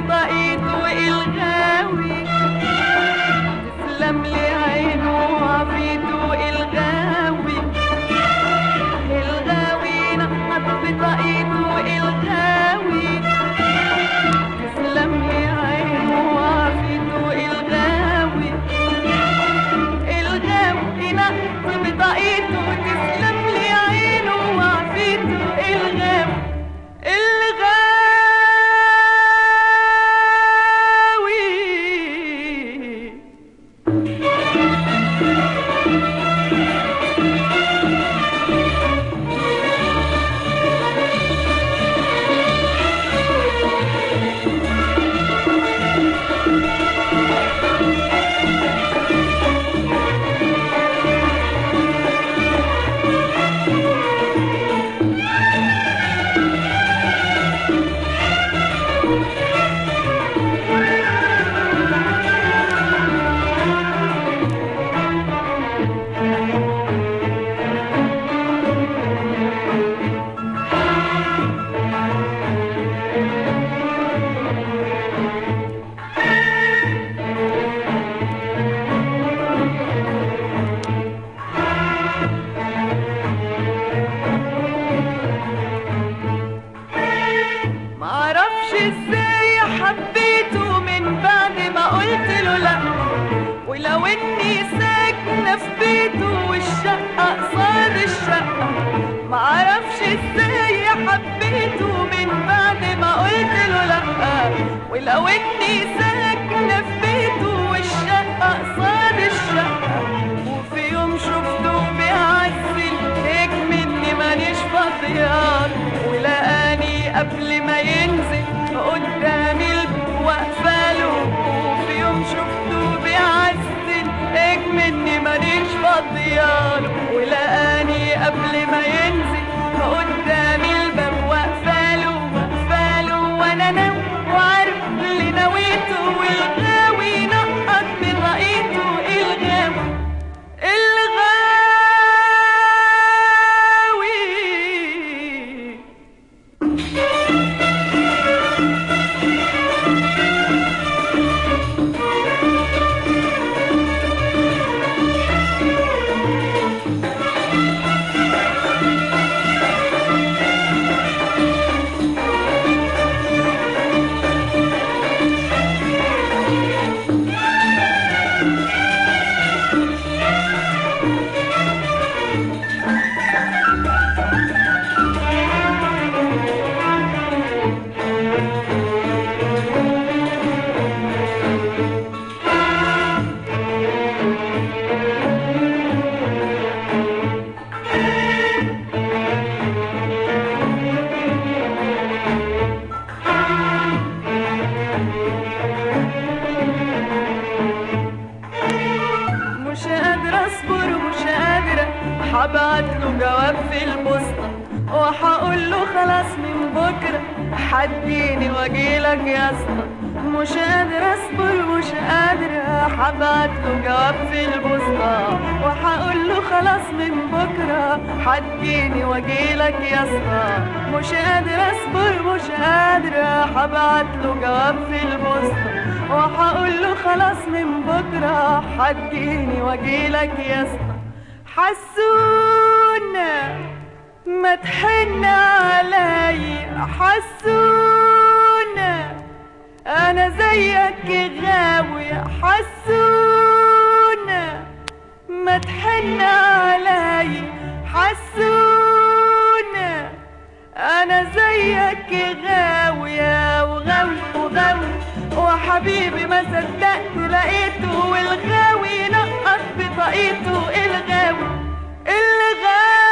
بطاقيته الغاوي، تسلم لي عينه وعافيته الغاوي، الغاوي نقط بطاقيته الغاوي، تسلم لي عينه وعافيته الغاوي، الغاوي نقط بطاقيته تسلم لي عينه وعافيته الغاوي، الغاوي. معرفش ازاي حبيته من بعد ما قلت له لا، ولو اني ساكنة في بيته والشقة قصاد الشقة، معرفش ازاي حبيته من بعد ما قلت له لا، ولو اني ساكنة في بيته والشقة قصاد الشقة، وفي يوم شفته بيعزل هيك مني مانيش فاضيان، ولقاني قبل ما ينزل قدام الباب واقفاله، وفي يوم شفته بيعزل هيك مني مانيش فاضياله، ولقاني قبل ما ينزل قدام الباب واقفاله وانا ناوي وعارف اللي نويته، والغاوي نقط بطاقيته الغاوي، الغاوي. هبعت له جواب في البوسطة وهقول له خلاص من بكرة حديني واجيلك يا اسطى، مش قادر اصبر مش قادر، هبعت له جواب في البوسطة وهقول له خلاص من بكرة حديني واجيلك يا اسطى، مش قادر اصبر مش قادر، هبعت له جواب في البوسطة وهقول له خلاص من بكرة حديني واجيلك يا اسطى. حسونا ما تحن علي حسونا انا زيك غاوي، حسونا ما تحن علي حسونا انا زيك غاوية وغاوي وحبيبي ما صدقت لقيته، والغاوي نقص بطاقيته الغاوي الغاوي.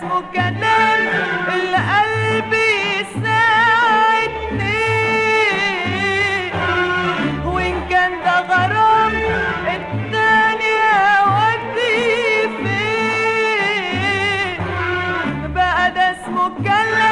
اسمه كلام القلب يساعدني، وإن كان ده غرام التاني أودي فين، بقى ده اسمه كلام